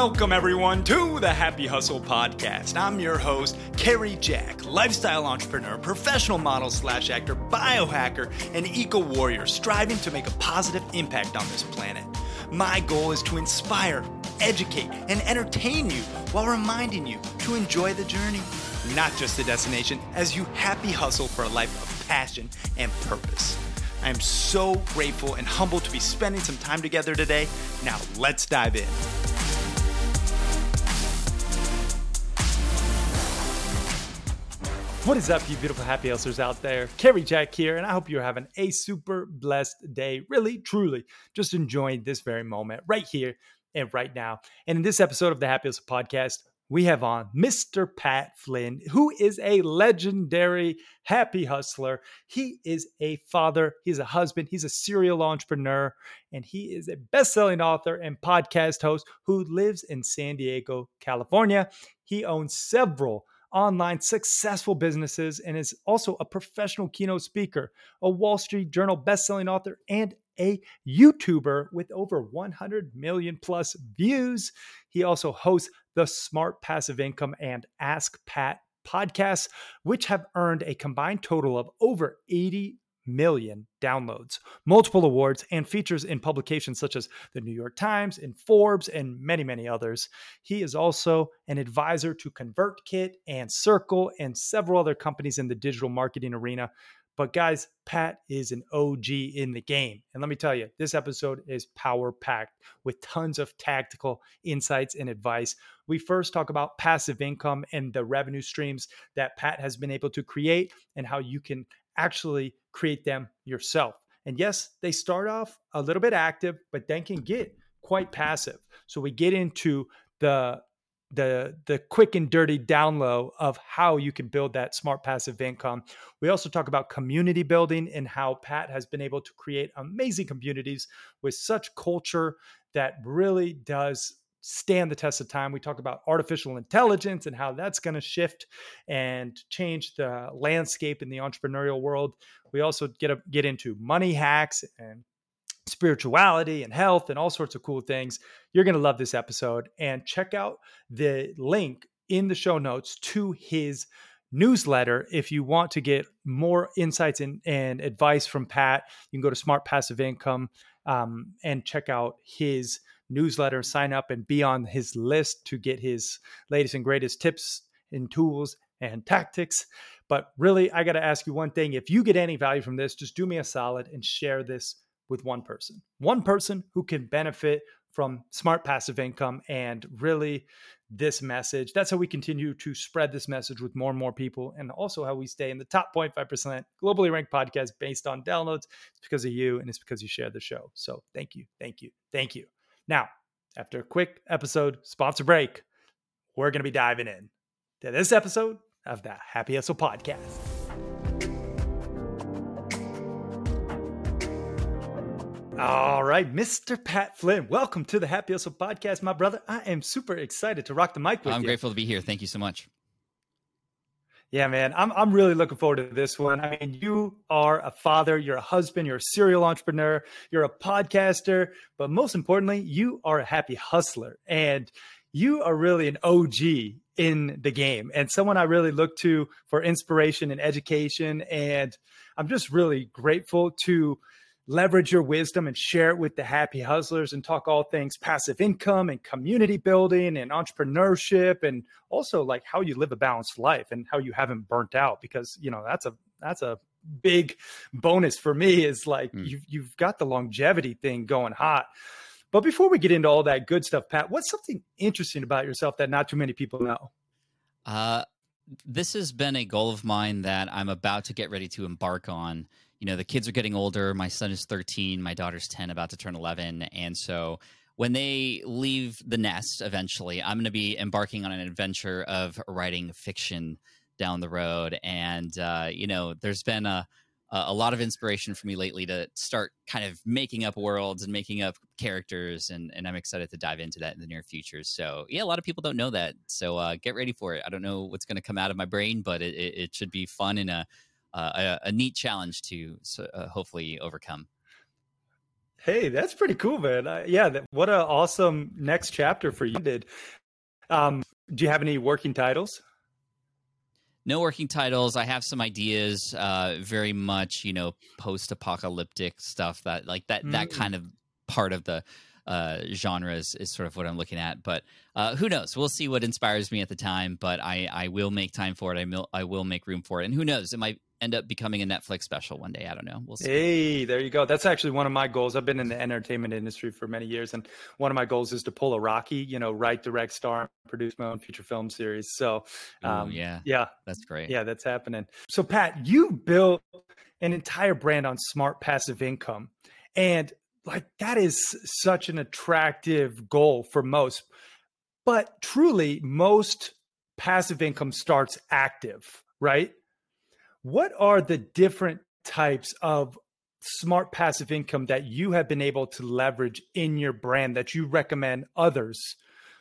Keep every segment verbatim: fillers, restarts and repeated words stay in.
Welcome, everyone, to the Happy Hustle Podcast. I'm your host, Kerry Jack, lifestyle entrepreneur, professional model slash actor, biohacker, and eco-warrior, striving to make a positive impact on this planet. My goal is to inspire, educate, and entertain you while reminding you to enjoy the journey, not just the destination, as you happy hustle for a life of passion and purpose. I am so grateful and humbled to be spending some time together today. Now, let's dive in. What is up, you beautiful happy hustlers out there? Kerry Jack here, and I hope you're having a super blessed day. Really, truly, just enjoying this very moment right here and right now. And in this episode of the Happy Hustle Podcast, we have on Mister Pat Flynn, who is a legendary happy hustler. He is a father, he's a husband, he's a serial entrepreneur, and he is a best-selling author and podcast host who lives in San Diego, California. He owns several online successful businesses and is also a professional keynote speaker, a Wall Street Journal bestselling author, and a YouTuber with over one hundred million plus views. He also hosts the Smart Passive Income and Ask Pat podcasts, which have earned a combined total of over eighty million downloads, multiple awards, and features in publications such as the New York Times and Forbes and many, many others. He is also an advisor to ConvertKit and Circle and several other companies in the digital marketing arena. But guys, Pat is an O G in the game. And let me tell you, this episode is power-packed with tons of tactical insights and advice. We first talk about passive income and the revenue streams that Pat has been able to create and how you can actually create them yourself. And yes, they start off a little bit active, but then can get quite passive. So we get into the the the quick and dirty down low of how you can build that smart passive income. We also talk about community building and how Pat has been able to create amazing communities with such culture that really does stand the test of time. We talk about artificial intelligence and how that's going to shift and change the landscape in the entrepreneurial world. We also get a, get into money hacks and spirituality and health and all sorts of cool things. You're going to love this episode, and check out the link in the show notes to his newsletter. If you want to get more insights and, and advice from Pat, you can go to Smart Passive Income um, and check out his newsletter, sign up and be on his list to get his latest and greatest tips and tools and tactics. But really, I got to ask you one thing. If you get any value from this, just do me a solid and share this with one person, one person who can benefit from smart passive income and really this message. That's how we continue to spread this message with more and more people, and also how we stay in the top zero point five percent globally ranked podcast based on downloads. It's because of you, and it's because you share the show. So thank you, thank you, thank you. Now, after a quick episode sponsor break, we're going to be diving in to this episode of the Happy Hustle Podcast. All right, Mister Pat Flynn, welcome to the Happy Hustle Podcast, my brother. I am super excited to rock the mic with I'm you. I'm grateful to be here. Thank you so much. Yeah, man, I'm I'm really looking forward to this one. I mean, you are a father, you're a husband, you're a serial entrepreneur, you're a podcaster, but most importantly, you are a happy hustler, and you are really an O G in the game and someone I really look to for inspiration and education. And I'm just really grateful to leverage your wisdom and share it with the happy hustlers and talk all things passive income and community building and entrepreneurship, and also like how you live a balanced life and how you haven't burnt out, because, you know, that's a, that's a big bonus for me, is like, mm. you've, you've got the longevity thing going hot. But before we get into all that good stuff, Pat, what's something interesting about yourself that not too many people know? Uh, this has been a goal of mine that I'm about to get ready to embark on. You know, the kids are getting older. My son is thirteen. My daughter's ten, about to turn eleven. And so when they leave the nest eventually, I'm going to be embarking on an adventure of writing fiction down the road. And, uh, you know, there's been a, a lot of inspiration for me lately to start kind of making up worlds and making up characters. And, and I'm excited to dive into that in the near future. So, yeah, a lot of people don't know that. So uh, get ready for it. I don't know what's going to come out of my brain, but it, it, it should be fun and a, uh, a, a neat challenge to uh, hopefully overcome. Hey, that's pretty cool, man. Uh, yeah, that, what an awesome next chapter for you did. Um, do you have any working titles? No working titles. I have some ideas, uh, very much, you know, post-apocalyptic stuff that like that that Mm. kind of part of the uh, genre is, is sort of what I'm looking at. But uh, who knows? We'll see what inspires me at the time. But I, I will make time for it. I will I will make room for it. And who knows? It might end up becoming a Netflix special one day. I don't know. We'll see. Hey, there you go. That's actually one of my goals. I've been in the entertainment industry for many years, and one of my goals is to pull a Rocky, you know, write, direct, star, produce my own feature film series. So, Ooh, um, yeah, yeah, that's great. yeah, that's happening. So, Pat, you built an entire brand on smart passive income, and like that is such an attractive goal for most. But truly, most passive income starts active, right? What are the different types of smart passive income that you have been able to leverage in your brand that you recommend others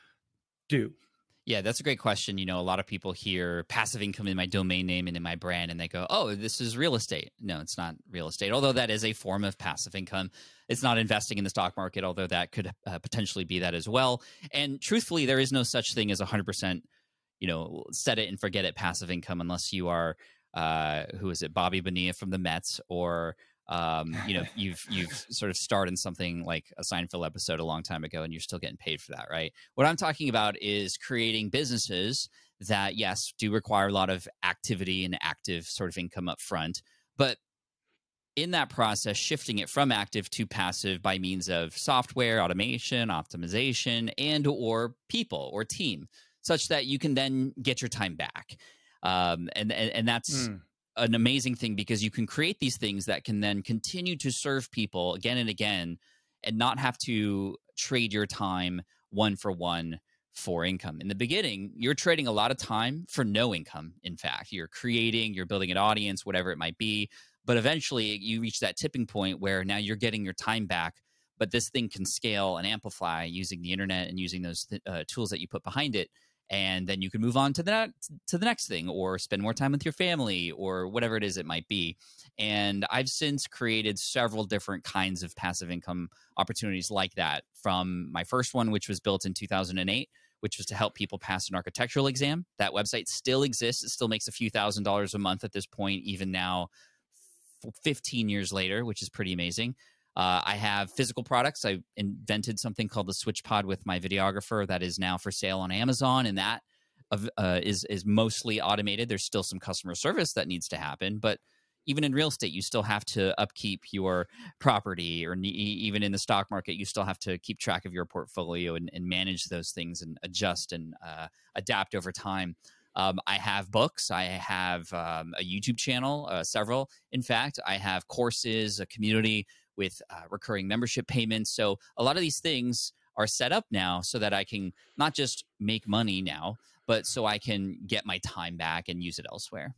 do? Yeah, that's a great question. You know, a lot of people hear passive income in my domain name and in my brand, and they go, oh, this is real estate. No, it's not real estate, although that is a form of passive income. It's not investing in the stock market, although that could uh, potentially be that as well. And truthfully, there is no such thing as one hundred percent, you know, set it and forget it passive income unless you are, uh, who is it, Bobby Bonilla from the Mets, or um, you know, you've you've sort of starred in something like a Seinfeld episode a long time ago, and you're still getting paid for that, right? What I'm talking about is creating businesses that, yes, do require a lot of activity and active sort of income up front, but in that process, shifting it from active to passive by means of software, automation, optimization, and or people or team, such that you can then get your time back. Um, and, and and that's Mm. an amazing thing because you can create these things that can then continue to serve people again and again and not have to trade your time one for one for income. In the beginning, you're trading a lot of time for no income. In fact, you're creating, you're building an audience, whatever it might be. But eventually you reach that tipping point where now you're getting your time back, but this thing can scale and amplify using the internet and using those th- uh, tools that you put behind it. And then you can move on to the to the next thing, or spend more time with your family, or whatever it is it might be. And I've since created several different kinds of passive income opportunities like that. From my first one, which was built in two thousand eight, which was to help people pass an architectural exam. That website still exists. It still makes a few thousand dollars a month at this point, even now, fifteen years later, which is pretty amazing. Uh, I have physical products. I invented something called the Switch Pod with my videographer that is now for sale on Amazon, and that uh, is is mostly automated. There's still some customer service that needs to happen, but even in real estate, you still have to upkeep your property, or ne- even in the stock market, you still have to keep track of your portfolio and, and manage those things and adjust and uh, adapt over time. Um, I have books. I have um, a YouTube channel, uh, several. In fact, I have courses, a community with uh, recurring membership payments. So a lot of these things are set up now so that I can not just make money now, but so I can get my time back and use it elsewhere.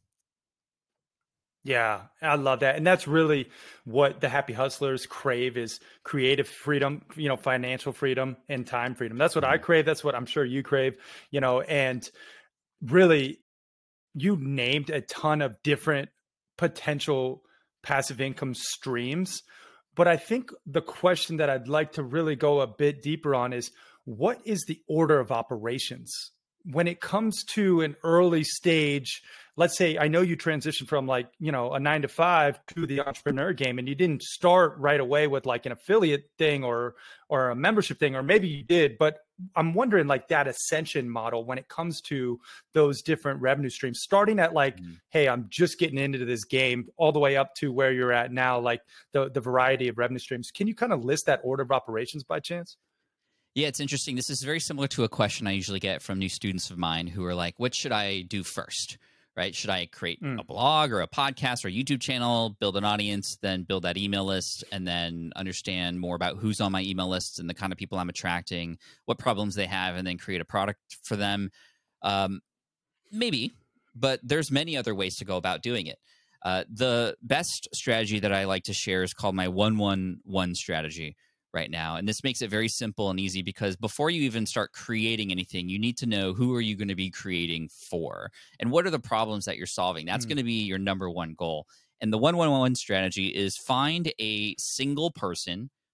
Yeah, I love that. And that's really what the happy hustlers crave is creative freedom, you know, financial freedom and time freedom. That's what I Mhm. crave. That's what I'm sure you crave, you know, and really you named a ton of different potential passive income streams. But I think the question that I'd like to really go a bit deeper on is what is the order of operations? When it comes to an early stage, let's say I know you transitioned from like, you know, a nine to five to the entrepreneur game, and you didn't start right away with like an affiliate thing or or a membership thing, or maybe you did, but I'm wondering like that ascension model when it comes to those different revenue streams, starting at like, Mhm. hey, I'm just getting into this game, all the way up to where you're at now, like the the variety of revenue streams. Can you kind of list that order of operations by chance? Yeah, it's interesting. This is very similar to a question I usually get from new students of mine who are like, what should I do first? Right? Should I create Mm. a blog or a podcast or a YouTube channel, build an audience, then build that email list, and then understand more about who's on my email list and the kind of people I'm attracting, what problems they have, and then create a product for them? Um, maybe, but there's many other ways to go about doing it. Uh, the best strategy that I like to share is called my one one one strategy right now. And this makes it very simple and easy because before you even start creating anything, you need to know who are you going to be creating for and what are the problems that you're solving. That's Mm. going to be your number one goal. And the one one one strategy is find a single person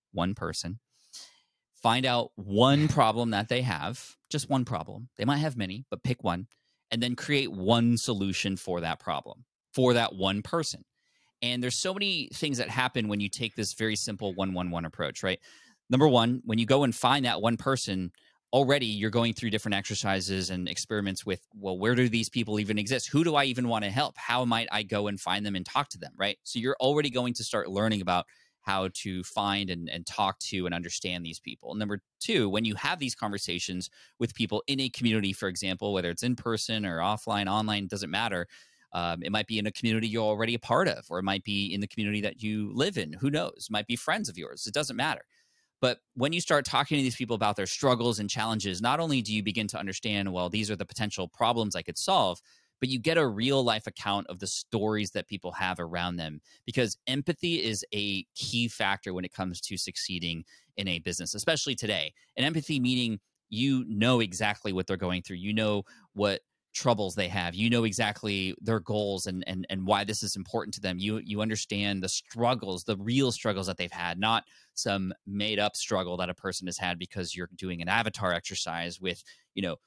one person, find out one problem that they have, just one problem. They might have many, but pick one, and then create one solution for that problem for that one person. And there's so many things that happen when you take this very simple one one one approach, right? Number one, when you go and find that one person, already you're going through different exercises and experiments with, well, where do these people even exist? Who do I even want to help? How might I go and find them and talk to them, right? So you're already going to start learning about how to find and, and talk to and understand these people. Number two, when you have these conversations with people in a community, for example, whether it's in person or offline, online, doesn't matter. Um, it might be in a community you're already a part of, or it might be in the community that you live in. Who knows? It might be friends of yours. It doesn't matter. But when you start talking to these people about their struggles and challenges, not only do you begin to understand, well, these are the potential problems I could solve, but you get a real life account of the stories that people have around them, because empathy is a key factor when it comes to succeeding in a business, especially today. And empathy meaning you know exactly what they're going through. You know what troubles they have. You know exactly their goals and and and why this is important to them. You you understand the struggles, the real struggles that they've had, not some made up struggle that a person has had because you're doing an avatar exercise with, you know,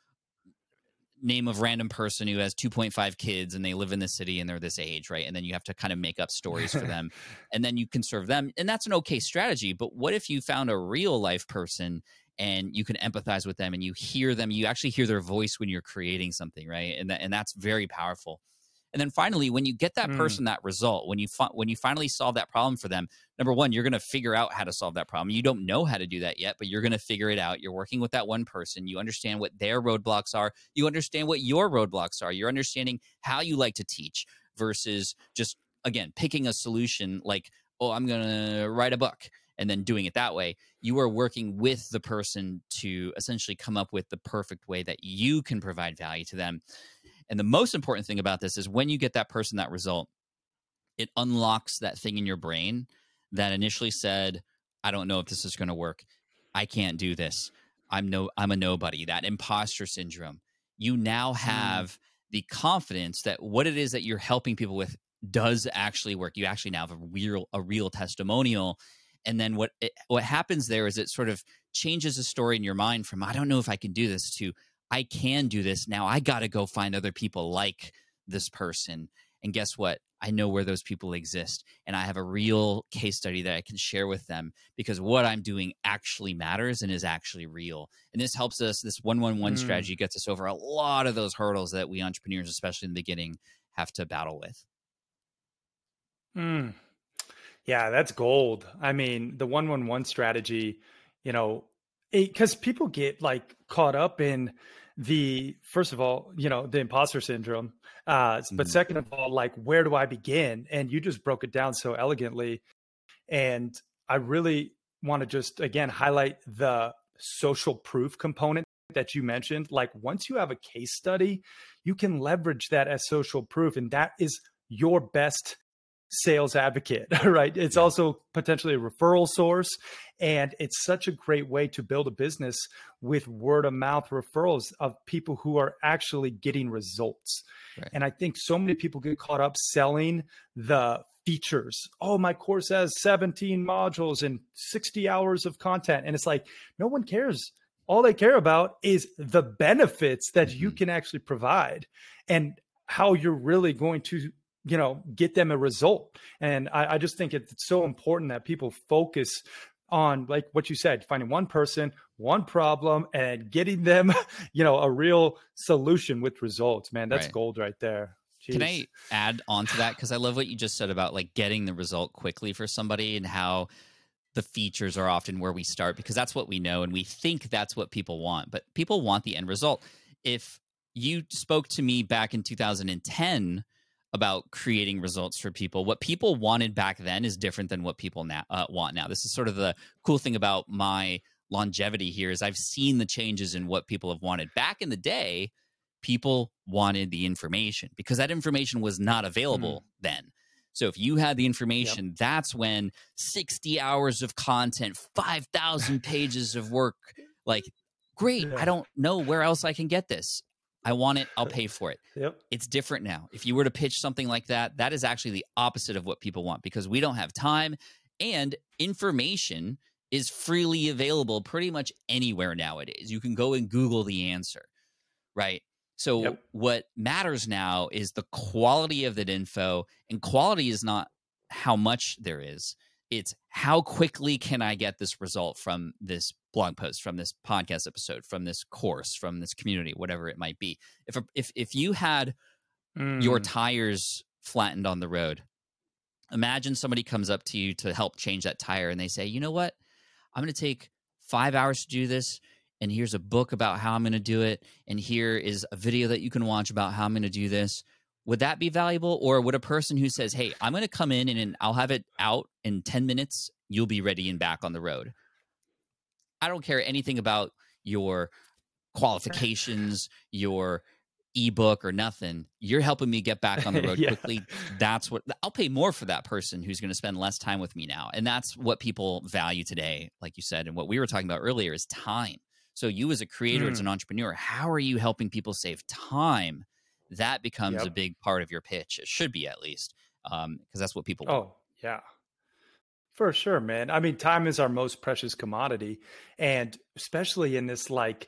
name of random person who has two point five kids and they live in this city and they're this age, right? And then you have to kind of make up stories for them and then you can serve them. And that's an okay strategy. But what if you found a real life person and you can empathize with them and you hear them, you actually hear their voice when you're creating something, right? And, that, and that's very powerful. And then finally, when you get that Mm. person that result, when you fi- when you finally solve that problem for them, number one, you're going to figure out how to solve that problem. You don't know how to do that yet, but you're going to figure it out. You're working with that one person. You understand what their roadblocks are. You understand what your roadblocks are. You're understanding how you like to teach versus just, again, picking a solution like, oh, I'm going to write a book and then doing it that way. You are working with the person to essentially come up with the perfect way that you can provide value to them. And the most important thing about this is when you get that person that result, it unlocks that thing in your brain that initially said, I don't know if this is going to work. I can't do this. I'm no, I'm a nobody. That imposter syndrome. You now have mm. the confidence that what it is that you're helping people with does actually work. You actually now have a real, a real testimonial. And then what it, what happens there is it sort of changes the story in your mind from, I don't know if I can do this, to I can do this. Now I got to go find other people like this person. And guess what? I know where those people exist. And I have a real case study that I can share with them because what I'm doing actually matters and is actually real. And this helps us, this one one one mm. strategy gets us over a lot of those hurdles that we entrepreneurs, especially in the beginning, have to battle with. Mm. Yeah, that's gold. I mean, the one one one strategy, you know, because people get like caught up in the, first of all, you know, the imposter syndrome. Uh, mm-hmm. But second of all, like, where do I begin? And you just broke it down so elegantly. And I really want to just, again, highlight the social proof component that you mentioned. Like, once you have a case study, you can leverage that as social proof. And that is your best sales advocate, right? It's yeah. also potentially a referral source. And it's such a great way to build a business with word of mouth referrals of people who are actually getting results. Right. And I think so many people get caught up selling the features. Oh, my course has seventeen modules and sixty hours of content. And it's like, no one cares. All they care about is the benefits that mm-hmm. you can actually provide and how you're really going to, you know, get them a result. And I, I just think it's so important that people focus on, like what you said, finding one person, one problem, and getting them, you know, a real solution with results, man. That's right. Gold right there. Jeez. Can I add on to that? Because I love what you just said about like getting the result quickly for somebody and how the features are often where we start, because that's what we know and we think that's what people want, but people want the end result. If you spoke to me back in two thousand ten about creating results for people, what people wanted back then is different than what people now uh, want now. This is sort of the cool thing about my longevity here is I've seen the changes in what people have wanted. Back in the day, people wanted the information because that information was not available mm. then. So if you had the information, yep. that's when sixty hours of content, five thousand pages of work, like, great, yeah. I don't know where else I can get this. I want it, I'll pay for it. Yep. It's different now. If you were to pitch something like that, that is actually the opposite of what people want because we don't have time, and information is freely available pretty much anywhere nowadays. You can go and Google the answer, right? So Yep. what matters now is the quality of that info, and quality is not how much there is. It's how quickly can I get this result from this blog post, from this podcast episode, from this course, from this community, whatever it might be. If if if you had Mm. your tires flattened on the road, imagine somebody comes up to you to help change that tire, and they say, you know what? I'm going to take five hours to do this, and here's a book about how I'm going to do it, and here is a video that you can watch about how I'm going to do this. Would that be valuable? Or would a person who says, hey, I'm going to come in and I'll have it out in ten minutes, you'll be ready and back on the road? I don't care anything about your qualifications, your ebook or nothing. You're helping me get back on the road Yeah. quickly. That's what I'll pay more for, that person who's going to spend less time with me now. And that's what people value today, like you said. And what we were talking about earlier is time. So you as a creator, Mm. as an entrepreneur, how are you helping people save time? That becomes Yep. a big part of your pitch. It should be, at least, because um, that's what people want. Oh, yeah. For sure, man. I mean, time is our most precious commodity. And especially in this like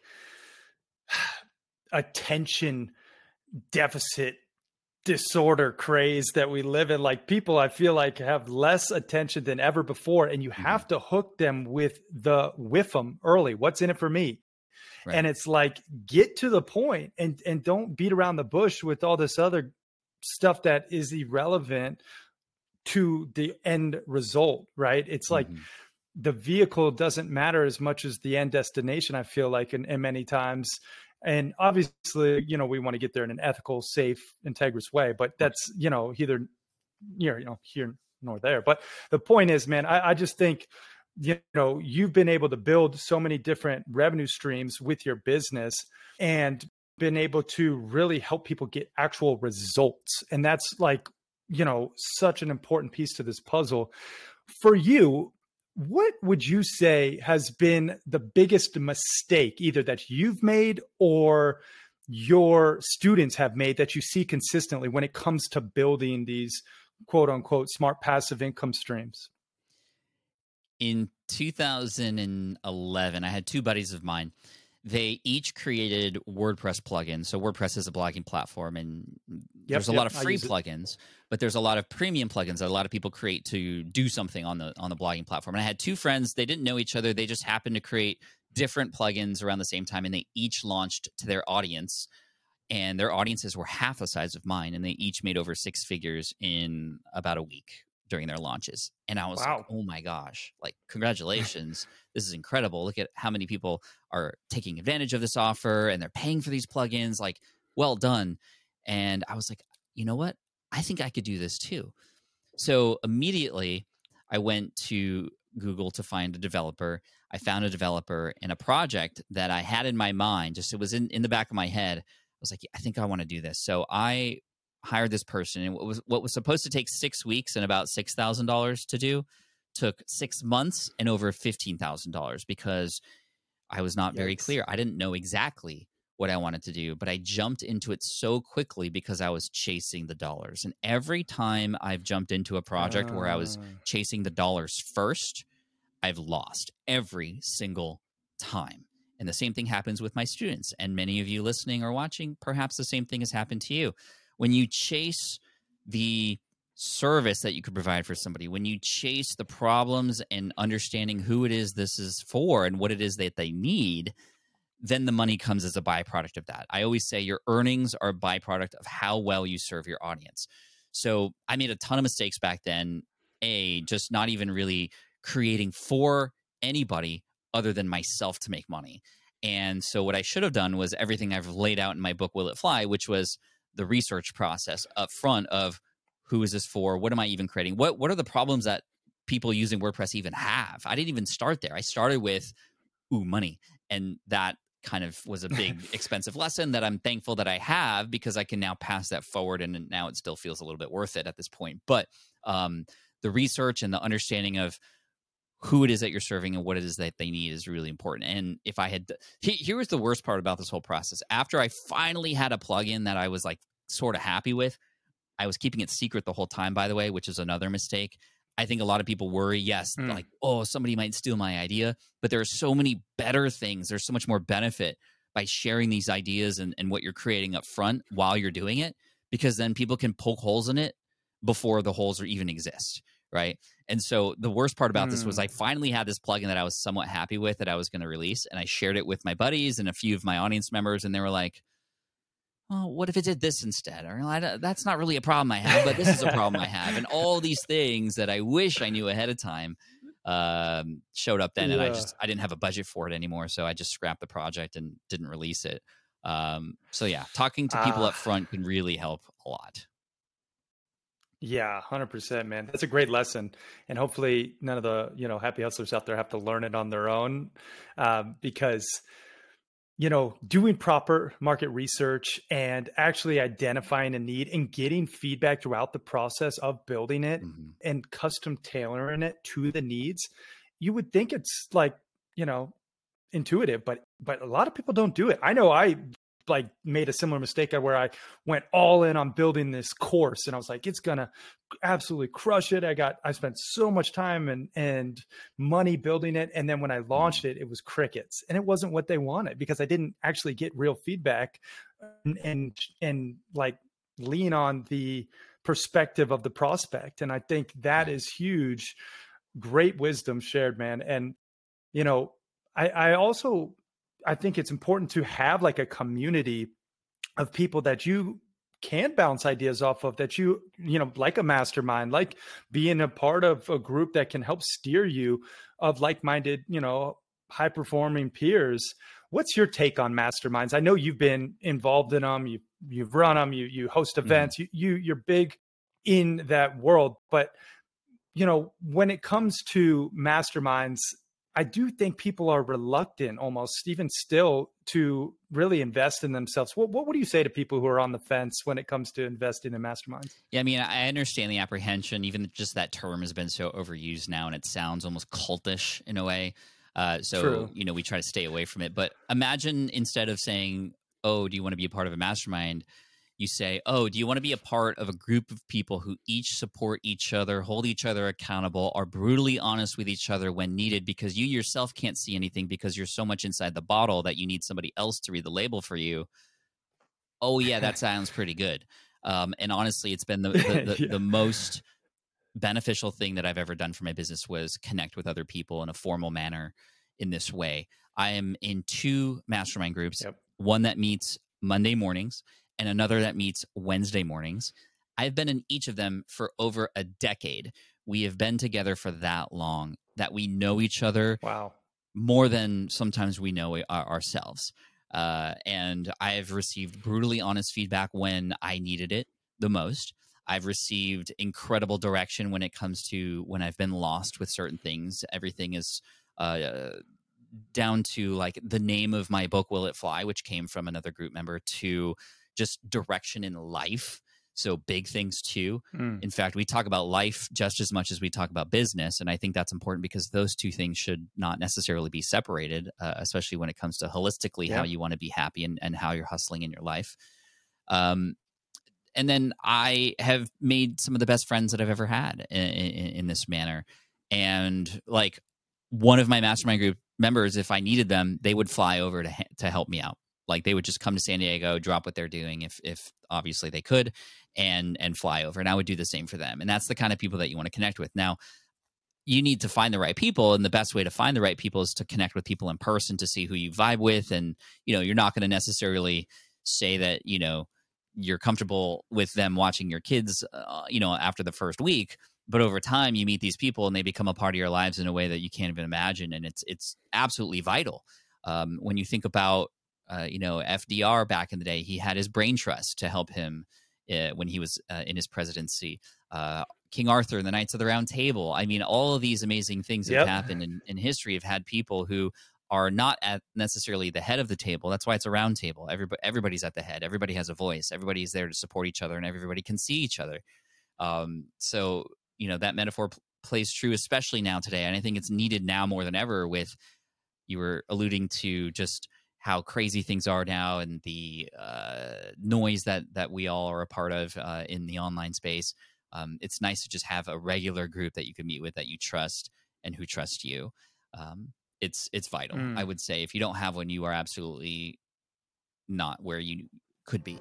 attention deficit disorder craze that we live in, like people, I feel like, have less attention than ever before. And you Mhm. have to hook them with the with them early. What's in it for me? Right. And it's like, get to the point and and don't beat around the bush with all this other stuff that is irrelevant to the end result, right? It's like Mhm. the vehicle doesn't matter as much as the end destination, I feel like, and, and many times. And obviously, you know, we want to get there in an ethical, safe, integrous way, but that's, you know, either, you know, here nor there. But the point is, man, I, I just think, you know, you've been able to build so many different revenue streams with your business and been able to really help people get actual results. And that's like, you know, such an important piece to this puzzle. For you, what would you say has been the biggest mistake, either that you've made or your students have made, that you see consistently when it comes to building these quote unquote smart passive income streams? In two thousand eleven, I had two buddies of mine. They each created WordPress plugins. So WordPress is a blogging platform, and Yep, there's a yep, lot of I free use it. plugins, but there's a lot of premium plugins that a lot of people create to do something on the on the blogging platform. And I had two friends. They didn't know each other. They just happened to create different plugins around the same time, and they each launched to their audience. And their audiences were half the size of mine, and they each made over six figures in about a week during their launches. And I was Wow. like, oh my gosh, like, congratulations. This is incredible. Look at how many people are taking advantage of this offer, and they're paying for these plugins. Like, well done. And I was like, you know what? I think I could do this too. So immediately I went to Google to find a developer. I found a developer, and a project that I had in my mind, just it was in, in the back of my head. I was like, I think I want to do this. So I hired this person, and what was what was supposed to take six weeks and about six thousand dollars to do took six months and over fifteen thousand dollars, because I was not very Yikes. clear. I didn't know exactly what I wanted to do, but I jumped into it so quickly because I was chasing the dollars. And every time I've jumped into a project where I was Ah. chasing the dollars first, I've lost every single time. And the same thing happens with my students. And many of you listening or watching, perhaps the same thing has happened to you. When you chase the service that you could provide for somebody, when you chase the problems and understanding who it is this is for and what it is that they need, then the money comes as a byproduct of that. I always say your earnings are a byproduct of how well you serve your audience. So I made a ton of mistakes back then. A, just not even really creating for anybody other than myself to make money. And so what I should have done was everything I've laid out in my book, Will It Fly, which was the research process up front of who is this for? What am I even creating? What what are the problems that people using WordPress even have? I didn't even start there. I started with, ooh, money. And that kind of was a big, expensive lesson that I'm thankful that I have, because I can now pass that forward, and now it still feels a little bit worth it at this point. But um, the research and the understanding of who it is that you're serving and what it is that they need is really important. And if I had, he, here was the worst part about this whole process. After I finally had a plugin that I was like sort of happy with, I was keeping it secret the whole time, by the way, which is another mistake. I think a lot of people worry, yes, Mm. like, oh, somebody might steal my idea, but there are so many better things. There's so much more benefit by sharing these ideas and, and what you're creating up front while you're doing it, because then people can poke holes in it before the holes are even exist, right? And so the worst part about this was I Mm. finally had this plugin that I was somewhat happy with that I was going to release, and I shared it with my buddies and a few of my audience members, and they were like, oh, what if it did this instead? Or I don't- that's not really a problem I have, but this is a problem I have. And all these things that I wish I knew ahead of time um, showed up then, and I Yeah. just I didn't have a budget for it anymore, so I just scrapped the project and didn't release it. Um, so yeah, talking to people up Ah, front can really help a lot. yeah, one hundred percent, man. That's a great lesson. And hopefully none of the, you know, happy hustlers out there have to learn it on their own. Um, because, you know, doing proper market research and actually identifying a need and getting feedback throughout the process of building it Hmm. and custom tailoring it to the needs, you would think it's like, you know, intuitive, but but a lot of people don't do it. I know I like made a similar mistake where I went all in on building this course and I was like, it's gonna absolutely crush it. I got I spent so much time and and money building it. And then when I launched it, it was crickets. And it wasn't what they wanted because I didn't actually get real feedback and and, and like lean on the perspective of the prospect. And I think that Right. is huge. Great wisdom shared, man. And you know, I, I also I think it's important to have like a community of people that you can bounce ideas off of, that you you know, like a mastermind, like being a part of a group that can help steer you, of like-minded, you know, high performing peers. What's your take on masterminds? I know you've been involved in them, you you've run them, you you host Hmm. events, you, you you're big in that world, but you know, when it comes to masterminds, I do think people are reluctant almost even still to really invest in themselves. What, what would you say to people who are on the fence when it comes to investing in masterminds? Yeah, I mean, I understand the apprehension. Even just that term has been so overused now, and it sounds almost cultish in a way. Uh, so, True. you know, we try to stay away from it. But imagine instead of saying, oh, do you want to be a part of a mastermind? You say, oh, do you want to be a part of a group of people who each support each other, hold each other accountable, are brutally honest with each other when needed because you yourself can't see anything because you're so much inside the bottle that you need somebody else to read the label for you? Oh, yeah, that sounds pretty good. Um, and honestly, it's been the, the, the, Yeah. the most beneficial thing that I've ever done for my business was connect with other people in a formal manner in this way. I am in two mastermind groups, Yep. one that meets Monday mornings and another that meets Wednesday mornings. I've been in each of them for over a decade. We have been together for that long that we know each other Wow. more than sometimes we know our, ourselves. Uh, and I've received brutally honest feedback when I needed it the most. I've received incredible direction when it comes to when I've been lost with certain things. Everything is uh, down to like the name of my book, Will It Fly, which came from another group member, to just direction in life. So big things too. Mm. In fact, we talk about life just as much as we talk about business. And I think that's important because those two things should not necessarily be separated, uh, especially when it comes to holistically Yeah. how you want to be happy and, and how you're hustling in your life. Um, and then I have made some of the best friends that I've ever had in, in, in this manner. And like one of my mastermind group members, if I needed them, they would fly over to to help me out. Like they would just come to San Diego, drop what they're doing, if if obviously they could, and and fly over. And I would do the same for them. And that's the kind of people that you want to connect with. Now, you need to find the right people, and the best way to find the right people is to connect with people in person to see who you vibe with. And you know, you're not going to necessarily say that you know you're comfortable with them watching your kids, uh, you know, after the first week. But over time, you meet these people, and they become a part of your lives in a way that you can't even imagine, and it's it's absolutely vital. Um, when you think about, uh, you know, F D R back in the day, he had his brain trust to help him uh, when he was uh, in his presidency. Uh, King Arthur and the Knights of the Round Table. I mean, all of these amazing things that have Yep. happened in, in history have had people who are not at necessarily the head of the table. That's why it's a round table. Everybody, everybody's at the head. Everybody has a voice. Everybody's there to support each other, and everybody can see each other. Um, so, you know, that metaphor p- plays true, especially now today. And I think it's needed now more than ever with, you were alluding to just how crazy things are now and the uh, noise that that we all are a part of uh, in the online space. um, it's nice to just have a regular group that you can meet with that you trust and who trust you. Um, it's it's vital. Mm. I would say if you don't have one, you are absolutely not where you could be.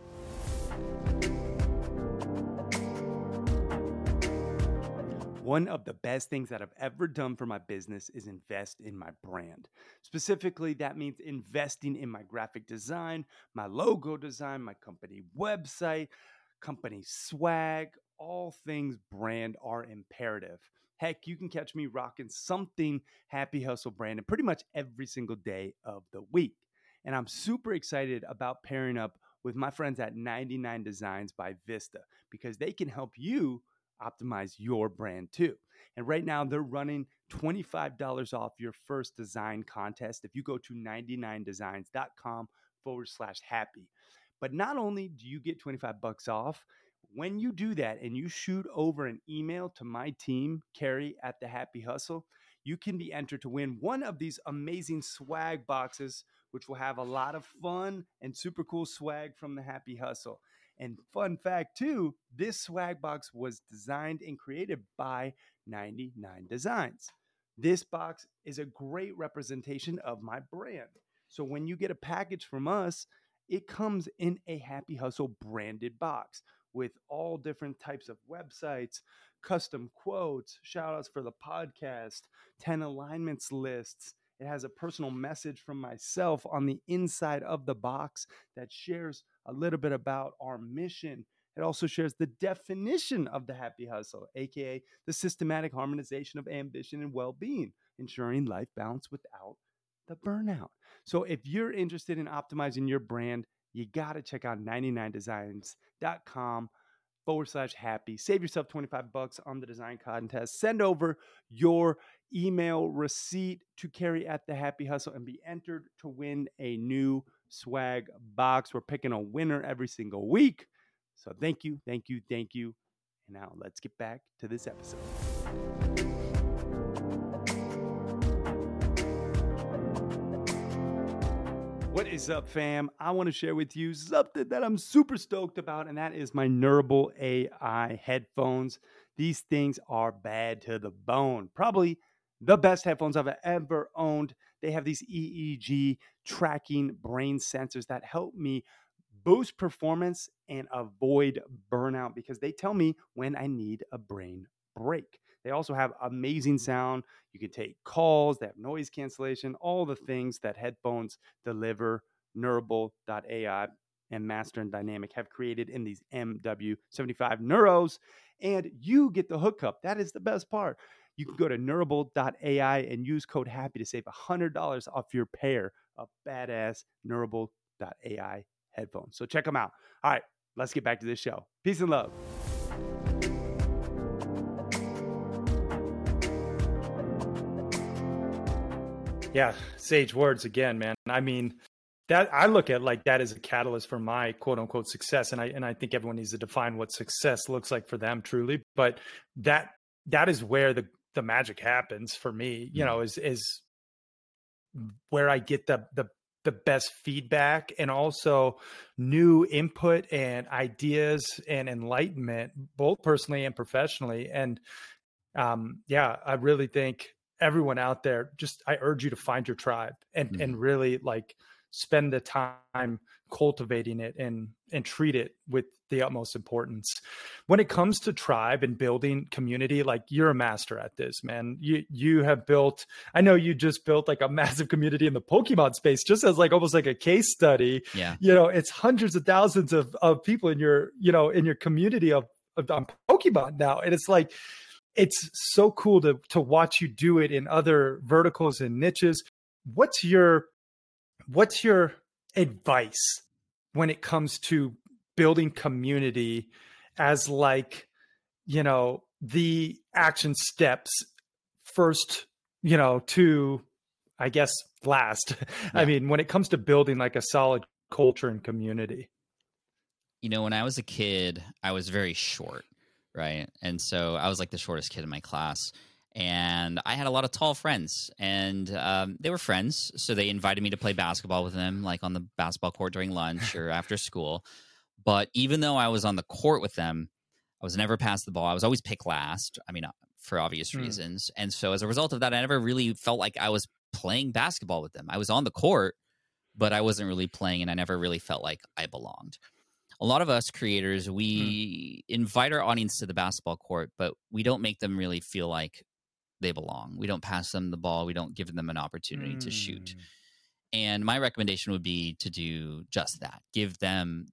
One of the best things that I've ever done for my business is invest in my brand. Specifically, that means investing in my graphic design, my logo design, my company website, company swag. All things brand are imperative. Heck, you can catch me rocking something Happy Hustle branded pretty much every single day of the week. And I'm super excited about pairing up with my friends at ninety-nine Designs by Vista because they can help you optimize your brand too. And right now they're running twenty-five dollars off your first design contest if you go to ninety-nine designs dot com forward slash happy. But not only do you get twenty-five bucks off, when you do that and you shoot over an email to my team, Carrie at the Happy Hustle, you can be entered to win one of these amazing swag boxes, which will have a lot of fun and super cool swag from the Happy Hustle. And fun fact too, this swag box was designed and created by ninety-nine Designs. This box is a great representation of my brand. So when you get a package from us, it comes in a Happy Hustle branded box with all different types of websites, custom quotes, shout outs for the podcast, ten alignments lists. It has a personal message from myself on the inside of the box that shares a little bit about our mission. It also shares the definition of the Happy Hustle, aka the systematic harmonization of ambition and well-being, ensuring life balance without the burnout. So if you're interested in optimizing your brand, you got to check out ninety-nine designs dot com forward slash happy. Save yourself twenty-five bucks on the design contest. Send over your email receipt to Carrie at the Happy Hustle and be entered to win a new swag box. We're picking a winner every single week. So thank you, thank you, thank you. And now let's get back to this episode. What is up, fam? I want to share with you something that I'm super stoked about, and that is my Neurable A I headphones. These things are bad to the bone. Probably the best headphones I've ever owned. They have these E E G tracking brain sensors that help me boost performance and avoid burnout because they tell me when I need a brain break. They also have amazing sound. You can take calls. They have noise cancellation, all the things that headphones deliver. Neurable dot A I and Master and Dynamic have created in these M W seventy-five Neuros, and you get the hookup. That is the best part. You can go to Neurable dot A I and use code HAPPY to save one hundred dollars off your pair of badass Neurable dot A I headphones. So check them out. All right, let's get back to this show. Peace and love. Yeah, sage words again, man. I mean, that I look at like that as a catalyst for my quote unquote success. And I and I think everyone needs to define what success looks like for them truly. But that that is where the the magic happens for me, you know, is is where I get the the the best feedback and also new input and ideas and enlightenment, both personally and professionally. And um, yeah, I really think everyone out there, just, I urge you to find your tribe and, mm-hmm. and really like spend the time cultivating it and, and treat it with the utmost importance. When it comes to tribe and building community, like you're a master at this, man. You, you have built, I know you just built like a massive community in the Pokemon space, just as like, almost like a case study. Yeah. You know, it's hundreds of thousands of, of people in your, you know, in your community of, of on Pokemon now. And it's like, it's so cool to to watch you do it in other verticals and niches. What's your what's your advice when it comes to building community as like, you know, the action steps first, you know, to, I guess, last? Yeah. I mean, when it comes to building like a solid culture and community. You know, when I was a kid, I was very short. Right. And so I was like the shortest kid in my class, and I had a lot of tall friends, and um, they were friends. So they invited me to play basketball with them, like on the basketball court during lunch or after school. But even though I was on the court with them, I was never past the ball. I was always picked last. I mean, uh, for obvious Hmm. reasons. And so as a result of that, I never really felt like I was playing basketball with them. I was on the court, but I wasn't really playing, and I never really felt like I belonged. A lot of us creators, we mm. invite our audience to the basketball court, but we don't make them really feel like they belong. We don't pass them the ball. We don't give them an opportunity mm. to shoot. And my recommendation would be to do just that. Give them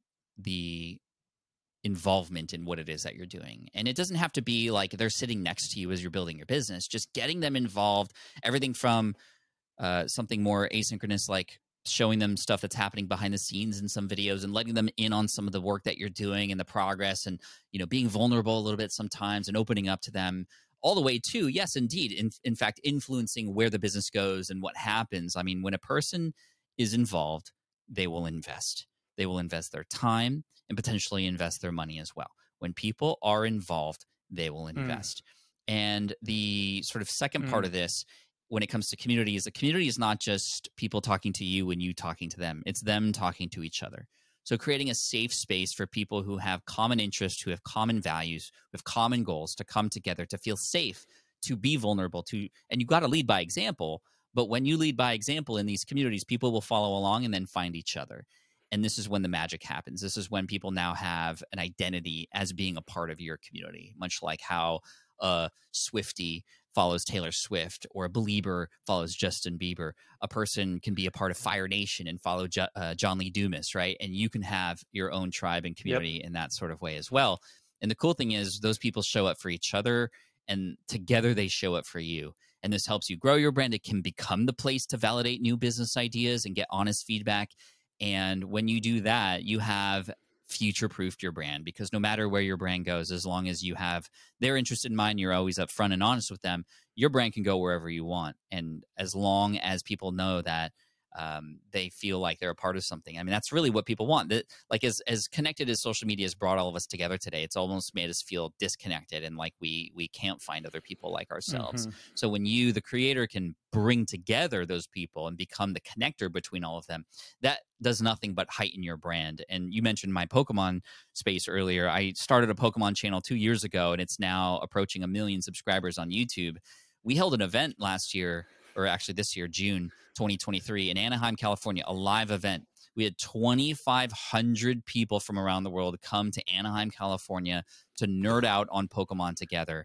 the involvement in what it is that you're doing. And it doesn't have to be like they're sitting next to you as you're building your business. Just getting them involved, everything from uh, something more asynchronous, like showing them stuff that's happening behind the scenes in some videos and letting them in on some of the work that you're doing and the progress, and, you know, being vulnerable a little bit sometimes and opening up to them, all the way to, yes, indeed, in, in fact, influencing where the business goes and what happens. I mean, when a person is involved, they will invest. They will invest their time and potentially invest their money as well. When people are involved, they will invest. Mm. And the sort of second mm. part of this, when it comes to community, is the community is not just people talking to you and you talking to them. It's them talking to each other. So creating a safe space for people who have common interests, who have common values, who have common goals, to come together, to feel safe, to be vulnerable, to, and you got to lead by example. But when you lead by example in these communities, people will follow along and then find each other. And this is when the magic happens. This is when people now have an identity as being a part of your community, much like how a Swiftie follows Taylor Swift, or a Belieber follows Justin Bieber. A person can be a part of Fire Nation and follow jo- uh, John Lee Dumas, right? And you can have your own tribe and community yep. in that sort of way as well. And the cool thing is those people show up for each other, and together they show up for you. And this helps you grow your brand. It can become the place to validate new business ideas and get honest feedback. And when you do that, you have future-proofed your brand, because no matter where your brand goes, as long as you have their interest in mind, you're always upfront and honest with them, your brand can go wherever you want. And as long as people know that um, they feel like they're a part of something, I mean, that's really what people want. That, like, as as connected as social media has brought all of us together today, it's almost made us feel disconnected and like we we can't find other people like ourselves. Mm-hmm. So when you, the creator, can bring together those people and become the connector between all of them, that does nothing but heighten your brand. And you mentioned my Pokemon space earlier. I started a Pokemon channel two years ago, and it's now approaching a million subscribers on YouTube. We held an event last year, or actually this year, June twenty twenty-three, in Anaheim, California, a live event. We had twenty-five hundred people from around the world come to Anaheim, California to nerd out on Pokemon together.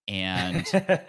And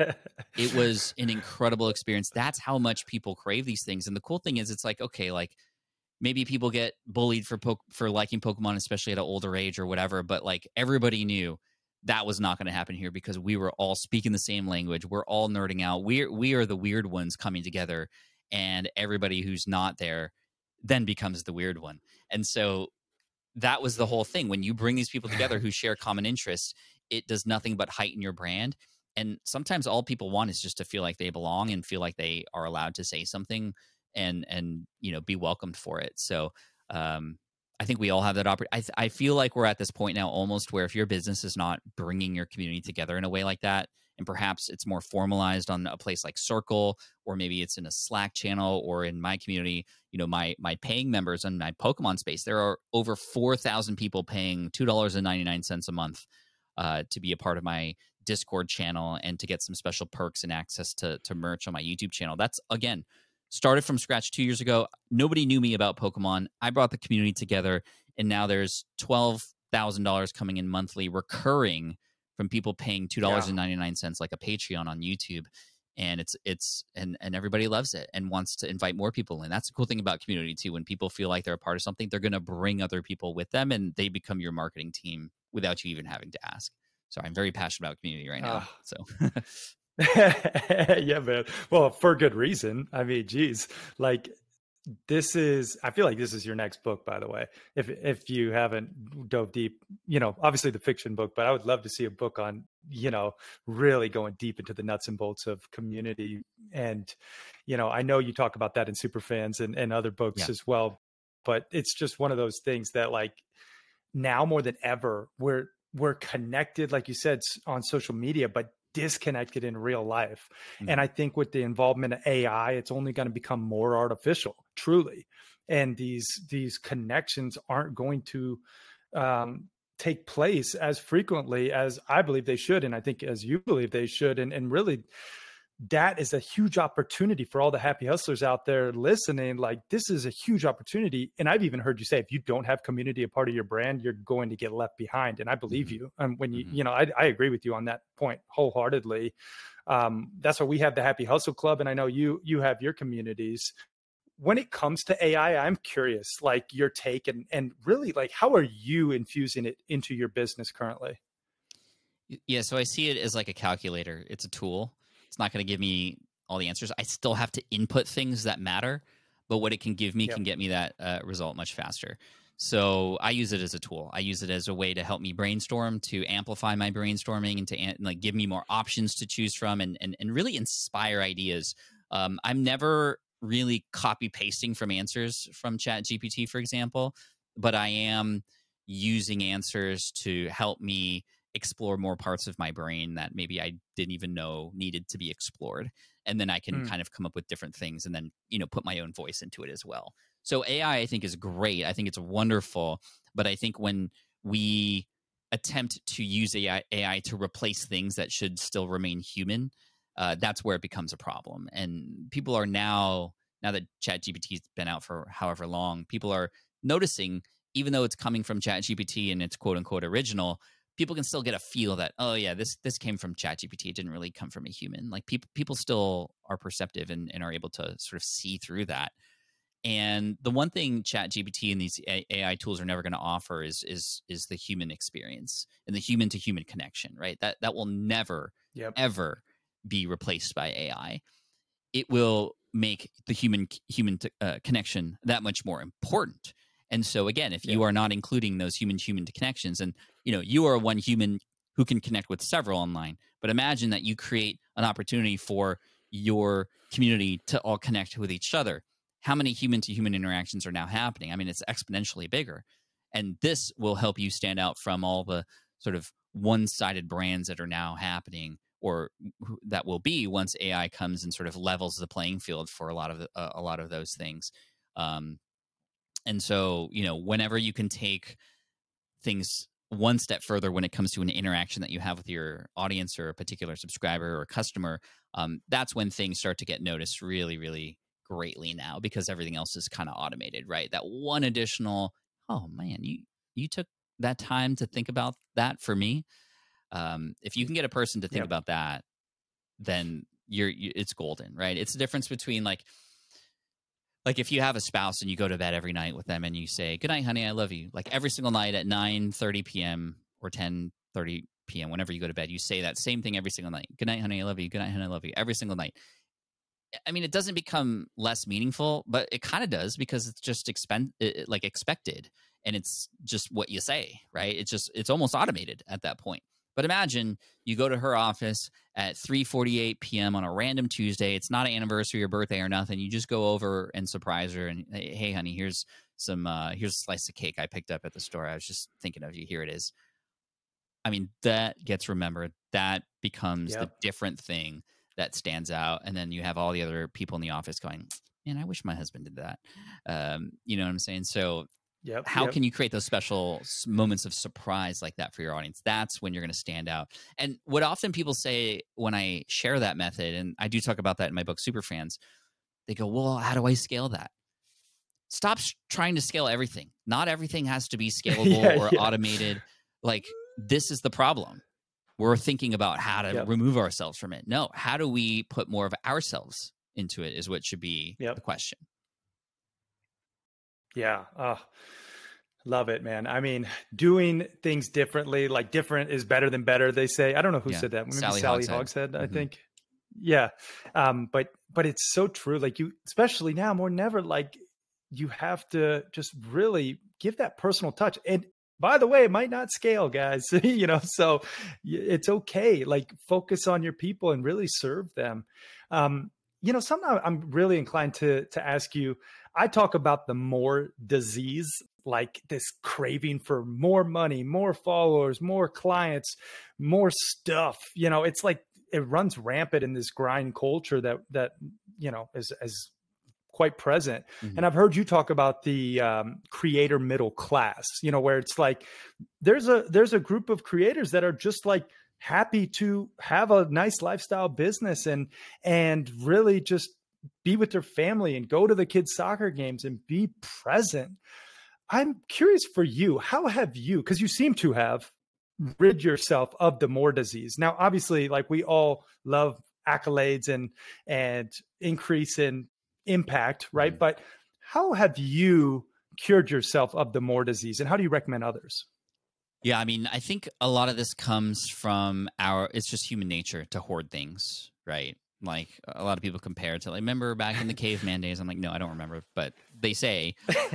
it was an incredible experience. That's how much people crave these things. And the cool thing is, it's like, okay, like maybe people get bullied for po- for liking Pokemon, especially at an older age or whatever, but like everybody knew that was not going to happen here, because we were all speaking the same language. We're all nerding out. We're, we are the weird ones coming together, and everybody who's not there then becomes the weird one. And so that was the whole thing. When you bring these people together who share common interests, it does nothing but heighten your brand. And sometimes all people want is just to feel like they belong and feel like they are allowed to say something and, and, you know, be welcomed for it. So, um, I think we all have that opportunity. I, I feel like we're at this point now almost where if your business is not bringing your community together in a way like that, and perhaps it's more formalized on a place like Circle, or maybe it's in a Slack channel, or in my community, you know, my my paying members in my Pokemon space, there are over four thousand people paying two dollars and ninety-nine cents a month uh, to be a part of my Discord channel and to get some special perks and access to, to merch on my YouTube channel. That's, again, started from scratch two years ago. Nobody knew me about Pokemon. I brought the community together, and now there's twelve thousand dollars coming in monthly recurring from people paying two dollars and ninety-nine cents, like a Patreon on YouTube. And it's, it's, and, and everybody loves it and wants to invite more people in. That's the cool thing about community too. When people feel like they're a part of something, they're going to bring other people with them, and they become your marketing team without you even having to ask. So I'm very passionate about community right now. Uh. So yeah, man. Well, for good reason. I mean, geez, like this is, I feel like this is your next book, by the way, if, if you haven't dove deep, you know, obviously the fiction book, but I would love to see a book on, you know, really going deep into the nuts and bolts of community. And, you know, I know you talk about that in Superfans and, and other books yeah. as well, but it's just one of those things that, like, now more than ever, we're, we're connected, like you said, on social media, but disconnected in real life. Mm-hmm. And I think with the involvement of A I, it's only going to become more artificial, truly. And these, these connections aren't going to, um, take place as frequently as I believe they should. And I think as you believe they should. And, and really, that is a huge opportunity for all the happy hustlers out there listening. Like, this is a huge opportunity. And I've even heard you say, if you don't have community a part of your brand, you're going to get left behind. And I believe Mm-hmm. you. And when you, Mm-hmm. you know, I, I agree with you on that point wholeheartedly. Um, that's why we have the Happy Hustle Club. And I know you, you have your communities. When it comes to A I, I'm curious, like your take and, and really like, how are you infusing it into your business currently? Yeah, so I see it as like a calculator. It's a tool. It's not going to give me all the answers. I still have to input things that matter, but what it can give me Yep. can get me that uh, result much faster. So I use it as a tool. I use it as a way to help me brainstorm, to amplify my brainstorming, and to an- like give me more options to choose from, and and, and really inspire ideas. Um, I'm never really copy pasting from answers from ChatGPT, for example, but I am using answers to help me explore more parts of my brain that maybe I didn't even know needed to be explored. And then I can Mm. kind of come up with different things and then, you know, put my own voice into it as well. So A I, I think, is great. I think it's wonderful. But I think when we attempt to use A I, A I to replace things that should still remain human, uh, that's where it becomes a problem. And people are now, now that ChatGPT's been out for however long, people are noticing, even though it's coming from ChatGPT and it's quote unquote original, people can still get a feel that, oh yeah, this this came from ChatGPT. It didn't really come from a human. Like people people still are perceptive and, and are able to sort of see through that. And the one thing ChatGPT and these A I tools are never going to offer is is is the human experience and the human to human connection, right? That that will never Yep. ever be replaced by A I. It will make the human human uh, connection that much more important. And so again, if you Yeah. are not including those human human connections, and you know you are one human who can connect with several online, but imagine that you create an opportunity for your community to all connect with each other. How many human to human interactions are now happening? I mean, it's exponentially bigger. And this will help you stand out from all the sort of one-sided brands that are now happening, or that will be once A I comes and sort of levels the playing field for a lot of the, uh, a lot of those things. Um, and so, you know, whenever you can take things one step further when it comes to an interaction that you have with your audience or a particular subscriber or customer, um, that's when things start to get noticed really, really greatly now, because everything else is kind of automated, right? That one additional, oh man, you you took that time to think about that for me. Um, if you can get a person to think Yep. about that, then you're you, it's golden, right? It's the difference between like like if you have a spouse and you go to bed every night with them and you say, "Good night, honey, I love you," like every single night at nine thirty p.m. or ten thirty p.m. whenever you go to bed, you say that same thing every single night. "Good night, honey, I love you. Good night, honey, I love you," every single night. I mean, it doesn't become less meaningful, but it kind of does, because it's just expend it, like expected, and it's just what you say, right? It's just it's almost automated at that point. But imagine you go to her office at three forty-eight p.m. on a random Tuesday. It's not an anniversary or birthday or nothing. You just go over and surprise her and, "Hey, honey, here's some uh, here's a slice of cake I picked up at the store. I was just thinking of you. Here it is." I mean, that gets remembered. That becomes Yep. the different thing that stands out. And then you have all the other people in the office going, "Man, I wish my husband did that." Um, you know what I'm saying? So Yep. how Yep. can you create those special moments of surprise like that for your audience? That's when you're going to stand out. And what often people say when I share that method, and I do talk about that in my book, Superfans, they go, "Well, how do I scale that?" Stop trying to scale everything. Not everything has to be scalable yeah, or yeah. automated. Like, this is the problem. We're thinking about how to Yep. remove ourselves from it. No, how do we put more of ourselves into it is what should be Yep. the question. Yeah. Oh, love it, man. I mean, doing things differently, like different is better than better, they say. I don't know who Yeah. said that. Maybe Sally Sally Hogshead. Hogshead, I Mhm. think. Yeah. Um, but but it's so true. Like you, especially now more than ever, like you have to just really give that personal touch. And by the way, it might not scale, guys. you know, so y- it's okay. Like focus on your people and really serve them. Um, you know, something I'm really inclined to to ask you. I talk about the more disease, like this craving for more money, more followers, more clients, more stuff. You know, it's like it runs rampant in this grind culture that that you know is as quite present. Mm-hmm. And I've heard you talk about the um, creator middle class, you know, where it's like, there's a, there's a group of creators that are just like happy to have a nice lifestyle business and, and really just be with their family and go to the kids' soccer games and be present. I'm curious for you, how have you, because you seem to have rid yourself of the more disease. Now, obviously, like we all love accolades and, and increase in impact, right? Mm-hmm. But how have you cured yourself of the more disease, and how do you recommend others? Yeah, I mean, I think a lot of this comes from our, it's just human nature to hoard things, right? Like a lot of people compare it to, like, remember back in the caveman days? I'm like, no, I don't remember. But they say,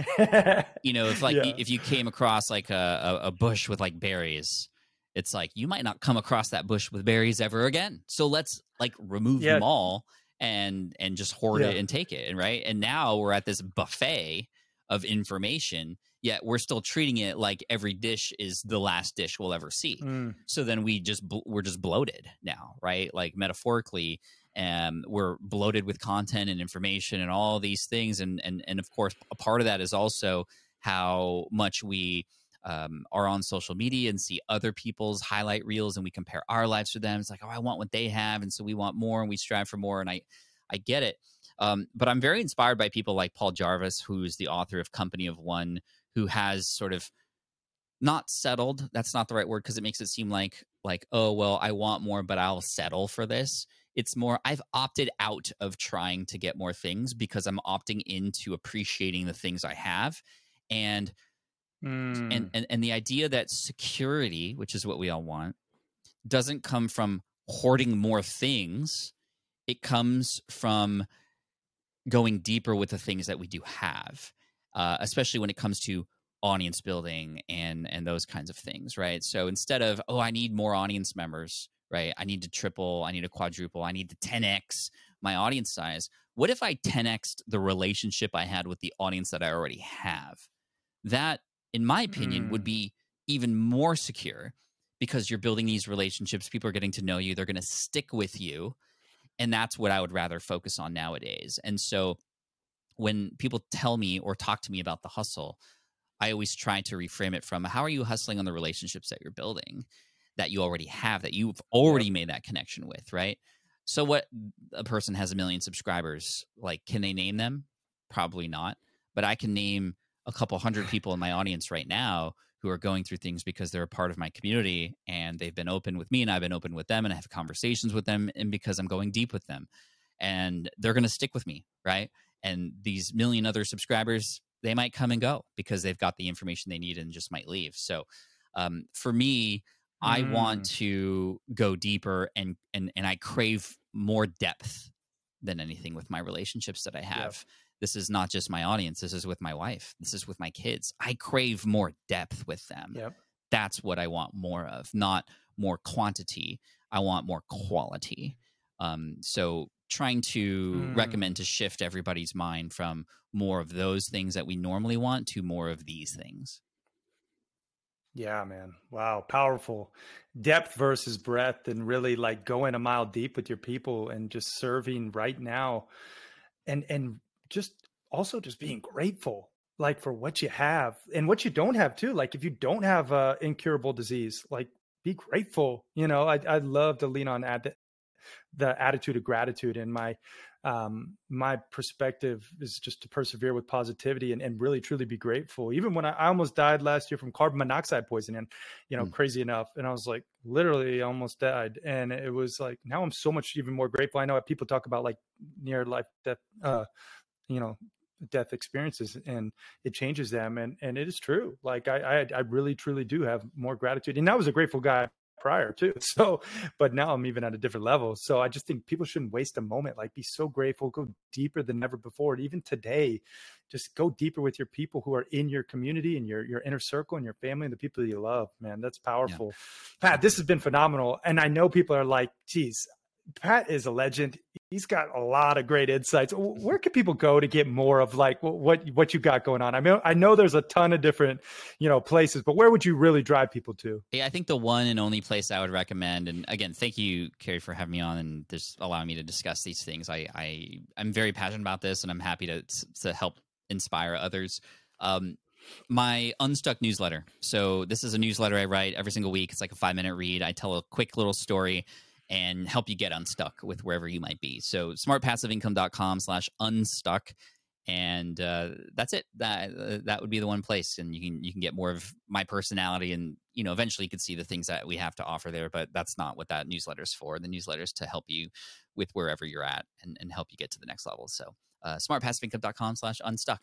you know, if like yeah. if you came across like a, a bush with like berries, it's like you might not come across that bush with berries ever again. So let's like remove yeah. them all and and just hoard yeah. it and take it. And right. And now we're at this buffet of information, yet we're still treating it like every dish is the last dish we'll ever see. Mm. So then we just we're just bloated now, right? Like metaphorically. Um, we're bloated with content and information and all these things. And, and, and of course, a part of that is also how much we um, are on social media and see other people's highlight reels, and we compare our lives to them. It's like, oh, I want what they have. And so we want more and we strive for more. And I, I get it. Um, but I'm very inspired by people like Paul Jarvis, who's the author of Company of One, who has sort of not settled. That's not the right word, because it makes it seem like, like, oh, well, I want more, but I'll settle for this. It's more, I've opted out of trying to get more things because I'm opting into appreciating the things I have. And, mm. and, and, and the idea that security, which is what we all want, doesn't come from hoarding more things. It comes from going deeper with the things that we do have, uh, especially when it comes to audience building and, and those kinds of things, right? So instead of, oh, I need more audience members, right? I need to triple, I need to quadruple, I need to ten X my audience size. What if I ten X'd the relationship I had with the audience that I already have? That, in my opinion, mm. would be even more secure, because you're building these relationships. People are getting to know you. They're going to stick with you. And that's what I would rather focus on nowadays. And so when people tell me or talk to me about the hustle, I always try to reframe it from, how are you hustling on the relationships that you're building, that you already have, that you've already yep. made that connection with, right? So what, a person has a million subscribers, like, can they name them? Probably not. But I can name a couple hundred people in my audience right now who are going through things because they're a part of my community, and they've been open with me and I've been open with them, and I have conversations with them, and because I'm going deep with them, and they're going to stick with me, right? And these million other subscribers, they might come and go because they've got the information they need and just might leave. So um, for me, I mm. want to go deeper, and, and, and I crave more depth than anything with my relationships that I have. Yep. This is not just my audience. This is with my wife. This is with my kids. I crave more depth with them. Yep. That's what I want more of, not more quantity. I want more quality. Um, so trying to mm. recommend to shift everybody's mind from more of those things that we normally want to more of these things. Yeah, man. Wow. Powerful. Depth versus breadth, and really like going a mile deep with your people and just serving right now. And, and just also just being grateful, like, for what you have and what you don't have too. Like, if you don't have a incurable disease, like, be grateful. You know, I, I love to lean on ad, the attitude of gratitude, and my, um, my perspective is just to persevere with positivity and, and really truly be grateful. Even when I, I almost died last year from carbon monoxide poisoning, you know, mm. crazy enough. And I was like, literally almost died. And it was like, now I'm so much even more grateful. I know people talk about like near life death, uh, you know, death experiences, and it changes them. And, and it is true. Like I, I, I really, truly do have more gratitude. And I was a grateful guy prior too. So, but now I'm even at a different level. So I just think people shouldn't waste a moment. Like, be so grateful, go deeper than ever before. And even today, just go deeper with your people who are in your community and your, your inner circle and your family and the people that you love, man. That's powerful. Yeah. Pat, this has been phenomenal. And I know people are like, geez, Pat is a legend. He's got a lot of great insights. Where can people go to get more of like what what you got going on? I mean, I know there's a ton of different, you know, places, but where would you really drive people to? Yeah, I think the one and only place I would recommend, and again, thank you, Carrie, for having me on and just allowing me to discuss these things. I, I I'm very passionate about this, and I'm happy to to help inspire others. Um, my Unstuck newsletter. So this is a newsletter I write every single week. It's like a five minute read. I tell a quick little story and help you get unstuck with wherever you might be. So smartpassiveincome.com slash unstuck. And uh, that's it. That uh, that would be the one place. And you can you can get more of my personality, and you know, eventually you could see the things that we have to offer there, but that's not what that newsletter is for. The newsletter is to help you with wherever you're at and, and help you get to the next level. So uh, smartpassiveincome.com slash unstuck.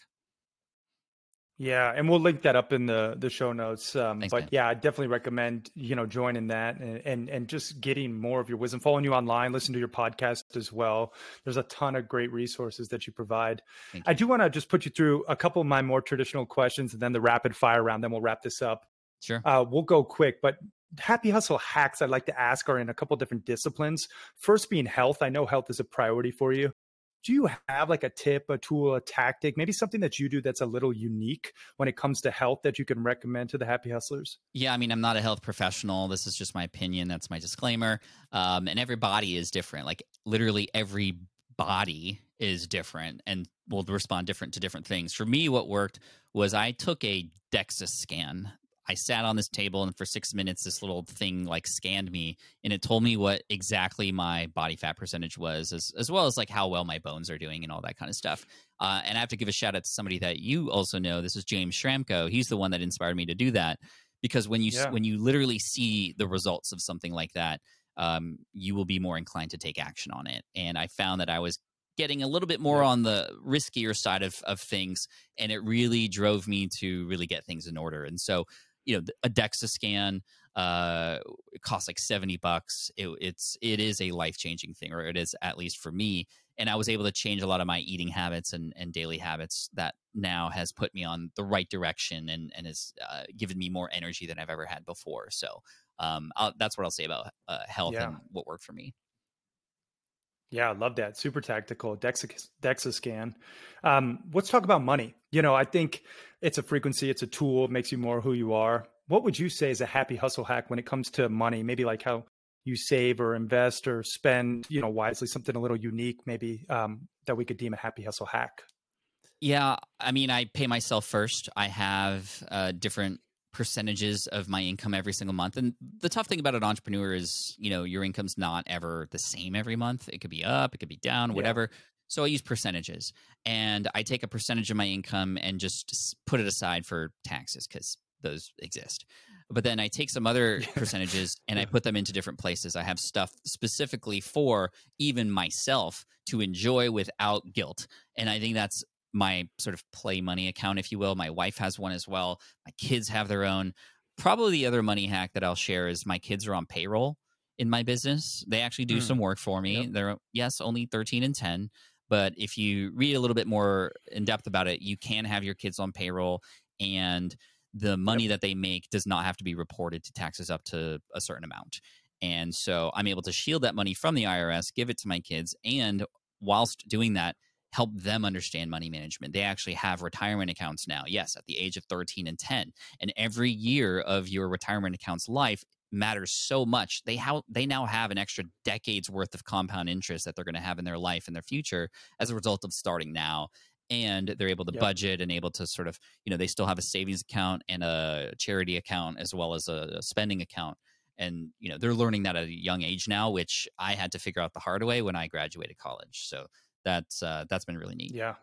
Yeah, and we'll link that up in the the show notes. Um, Thanks, but man. yeah, I definitely recommend you know joining that and, and and just getting more of your wisdom. Following you online, listen to your podcast as well. There's a ton of great resources that you provide. Thank I you. do want to just put you through a couple of my more traditional questions, and then the rapid fire round. Then we'll wrap this up. Sure. Uh, we'll go quick, but happy hustle hacks I'd like to ask are in a couple different disciplines. First being health. I know health is a priority for you. Do you have like a tip, a tool, a tactic, maybe something that you do that's a little unique when it comes to health that you can recommend to the happy hustlers? Yeah, I mean, I'm not a health professional. This is just my opinion. That's my disclaimer. Um, and every body is different. Like literally every body is different and will respond different to different things. For me, what worked was I took a DEXA scan. I sat on this table, and for six minutes, this little thing like scanned me, and it told me what exactly my body fat percentage was, as, as well as like how well my bones are doing and all that kind of stuff. Uh, and I have to give a shout out to somebody that you also know. This is James Schramko. He's the one that inspired me to do that, because when you Yeah. when you literally see the results of something like that, um, you will be more inclined to take action on it. And I found that I was getting a little bit more Yep. on the riskier side of, of things, and it really drove me to really get things in order. And so, you know, a DEXA scan uh, it costs like seventy bucks. It, it's it is a life changing thing, or it is at least for me. And I was able to change a lot of my eating habits and, and daily habits that now has put me on the right direction and and has uh, given me more energy than I've ever had before. So um, I'll, that's what I'll say about uh, health Yeah. and what worked for me. Yeah, I love that. Super tactical DEXA, DEXA scan. Um, let's talk about money. You know, I think it's a frequency, it's a tool, it makes you more who you are. What would you say is a happy hustle hack when it comes to money? Maybe like how you save or invest or spend, you know, wisely, something a little unique, maybe um, that we could deem a happy hustle hack. Yeah, I mean, I pay myself first. I have uh, different percentages of my income every single month. And the tough thing about an entrepreneur is, you know, your income's not ever the same every month. It could be up, it could be down, whatever. Yeah. So I use percentages, and I take a percentage of my income and just put it aside for taxes because those exist. But then I take some other percentages and I put them into different places. I have stuff specifically for even myself to enjoy without guilt. And I think that's my sort of play money account, if you will. My wife has one as well. My kids have their own. Probably the other money hack that I'll share is my kids are on payroll in my business. They actually do mm. some work for me. Yep. They're, yes, only thirteen and ten. But if you read a little bit more in depth about it, you can have your kids on payroll, and the money yep. that they make does not have to be reported to taxes up to a certain amount. And so I'm able to shield that money from the I R S, give it to my kids, and whilst doing that, help them understand money management. They actually have retirement accounts now, yes, at the age of thirteen and ten. And every year of your retirement account's life matters so much. They how they now have an extra decade's worth of compound interest that they're going to have in their life and their future as a result of starting now. And they're able to yep. budget and able to sort of, you know, they still have a savings account and a charity account as well as a, a spending account. And, you know, they're learning that at a young age now, which I had to figure out the hard way when I graduated college. So that's uh, that's been really neat. Yeah.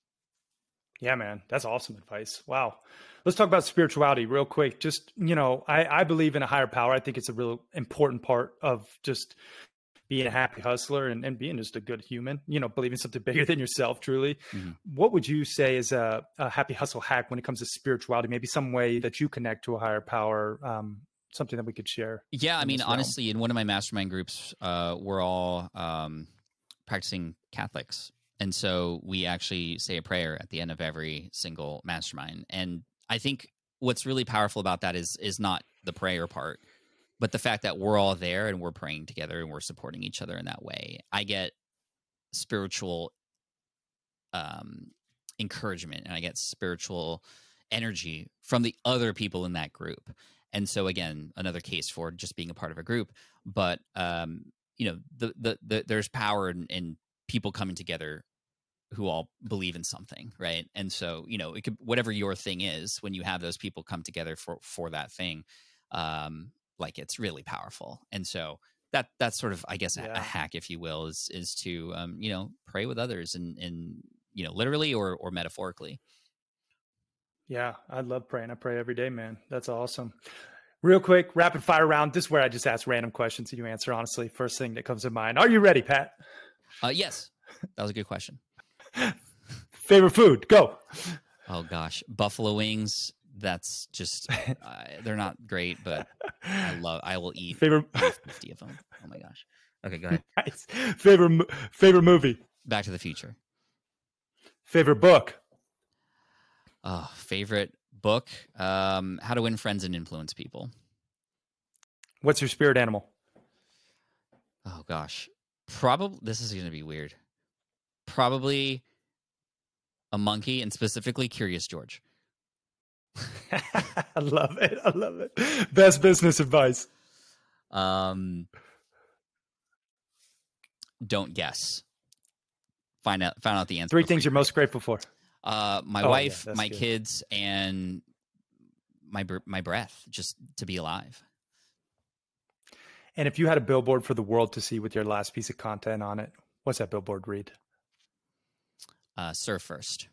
Yeah, man, that's awesome advice. Wow. Let's talk about spirituality real quick. Just, you know, I, I believe in a higher power. I think it's a real important part of just being a happy hustler and, and being just a good human, you know, believing something bigger than yourself, truly. Mm-hmm. What would you say is a, a happy hustle hack when it comes to spirituality? Maybe some way that you connect to a higher power, um, something that we could share. Yeah, I mean, honestly, in one of my mastermind groups, uh, we're all um, practicing Catholics. And so we actually say a prayer at the end of every single mastermind. And I think what's really powerful about that is is not the prayer part. but the fact that we're all there and we're praying together and we're supporting each other in that way, I get spiritual um, encouragement and I get spiritual energy from the other people in that group. And so again, another case for just being a part of a group. But um, you know, the, the the there's power in, in people coming together who all believe in something, right? And so, you know, it could, whatever your thing is, when you have those people come together for for that thing, um, like it's really powerful. And so that that's sort of, I guess, a, a Yeah. hack, if you will, is is to um, you know, pray with others and and you know, literally or or metaphorically. Yeah, I love praying. I pray every day, man. That's awesome. Real quick, rapid fire round. This is where I just ask random questions and you answer honestly. First thing that comes to mind. Are you ready, Pat? Uh, yes, that was a good question. Favorite food? Go. Oh gosh, buffalo wings. That's just uh, they're not great, but I love. I will eat Favorite fifty of them. Oh my gosh. Okay, go ahead. Nice. Favorite favorite movie? Back to the Future. Favorite book? Oh, favorite book? Um, How to Win Friends and Influence People. What's your spirit animal? Oh gosh, probably this is going to be weird. Probably a monkey, and specifically Curious George. I love it. I love it. Best business advice? Um, don't guess. Find out. Find out the answer. Three things you're most grateful for. Uh, my Oh, wife, yeah, my good. kids, and my my breath, just to be alive. And if you had a billboard for the world to see with your last piece of content on it, what's that billboard read? Uh, serve first.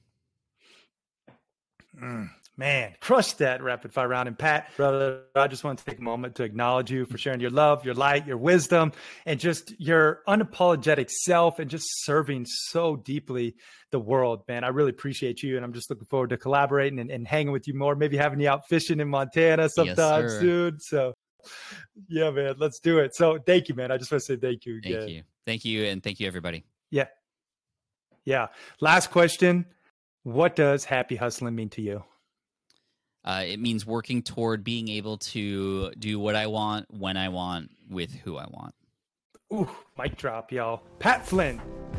Mm, man, crush that rapid fire round. And Pat, brother, I just want to take a moment to acknowledge you for sharing your love, your light, your wisdom, and just your unapologetic self and just serving so deeply the world, man. I really appreciate you. And I'm just looking forward to collaborating and, and hanging with you more, maybe having you out fishing in Montana sometimes, Yes, dude. So yeah, man, let's do it. So thank you, man. I just want to say thank you again. Thank you. Thank you. And thank you, everybody. Yeah. Yeah. Last question. What does happy hustling mean to you? Uh, it means working toward being able to do what I want, when I want, with who I want. Ooh, mic drop, y'all. Pat Flynn.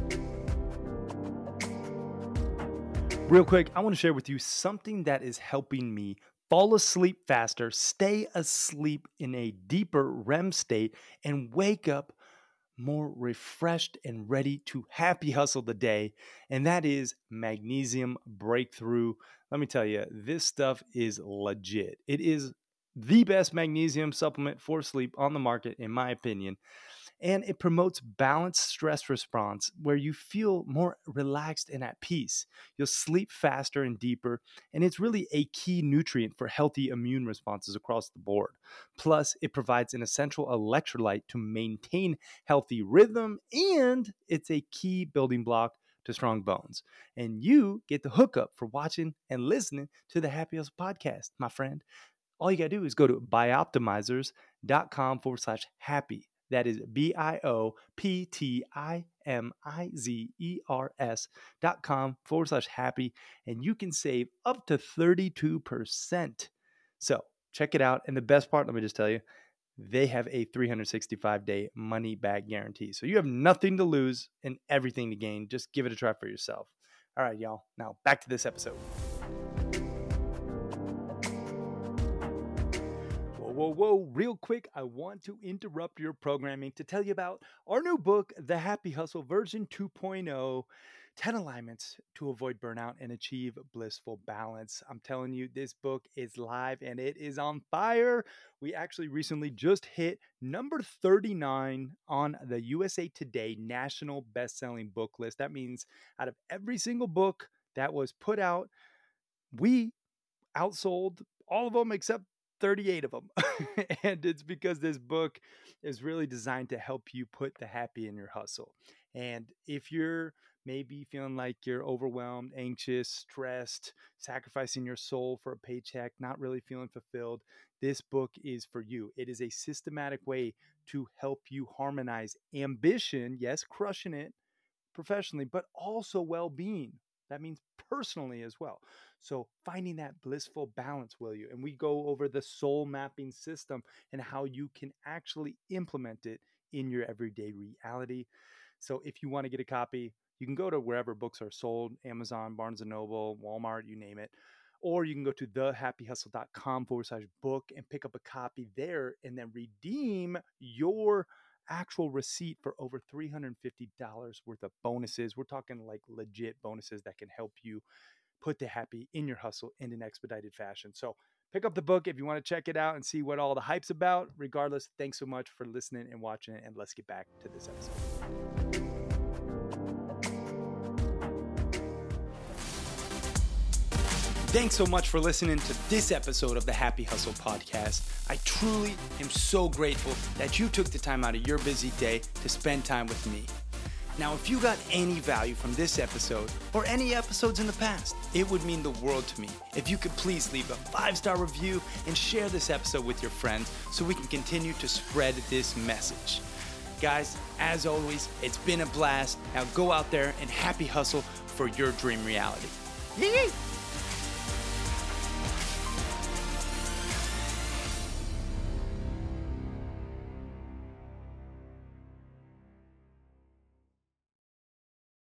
Real quick, I want to share with you something that is helping me fall asleep faster, stay asleep in a deeper R E M state, and wake up more refreshed and ready to happy hustle the day. And that is Magnesium Breakthrough. Let me tell you, this stuff is legit. It is the best magnesium supplement for sleep on the market, in my opinion. And it promotes balanced stress response where you feel more relaxed and at peace. You'll sleep faster and deeper, and it's really a key nutrient for healthy immune responses across the board. Plus, it provides an essential electrolyte to maintain healthy rhythm, and it's a key building block to strong bones. And you get the hookup for watching and listening to the Happy Hustle podcast, my friend. All you got to do is go to bioptimizers.com forward slash happy. That is B I O P T I M I Z E R S dot com forward slash happy. And you can save up to thirty-two percent. So check it out. And the best part, let me just tell you, they have a three hundred sixty-five day money back guarantee. So you have nothing to lose and everything to gain. Just give it a try for yourself. All right, y'all. Now back to this episode. Whoa, whoa, real quick, I want to interrupt your programming to tell you about our new book, The Happy Hustle version two point oh, ten alignments to avoid burnout and achieve blissful balance. I'm telling you, this book is live and it is on fire. We actually recently just hit number thirty-nine on the U S A Today National Best-Selling Book List. That means out of every single book that was put out, we outsold all of them except thirty-eight of them. And it's because this book is really designed to help you put the happy in your hustle. And if you're maybe feeling like you're overwhelmed, anxious, stressed, sacrificing your soul for a paycheck, not really feeling fulfilled, this book is for you. It is a systematic way to help you harmonize ambition, yes, crushing it professionally, but also well-being. That means personally as well. So finding that blissful balance, will you? And we go over the soul mapping system and how you can actually implement it in your everyday reality. So if you want to get a copy, you can go to wherever books are sold, Amazon, Barnes and Noble, Walmart, you name it. Or you can go to thehappyhustle.com forward slash book and pick up a copy there and then redeem your actual receipt for over three hundred fifty dollars worth of bonuses. We're talking like legit bonuses that can help you put the happy in your hustle in an expedited fashion. So pick up the book if you want to check it out and see what all the hype's about. Regardless, thanks so much for listening and watching, and let's get back to this episode. Thanks so much for listening to this episode of the Happy Hustle Podcast. I truly am so grateful that you took the time out of your busy day to spend time with me. Now, if you got any value from this episode or any episodes in the past, it would mean the world to me if you could please leave a five-star review and share this episode with your friends so we can continue to spread this message. Guys, as always, it's been a blast. Now go out there and happy hustle for your dream reality. Yee!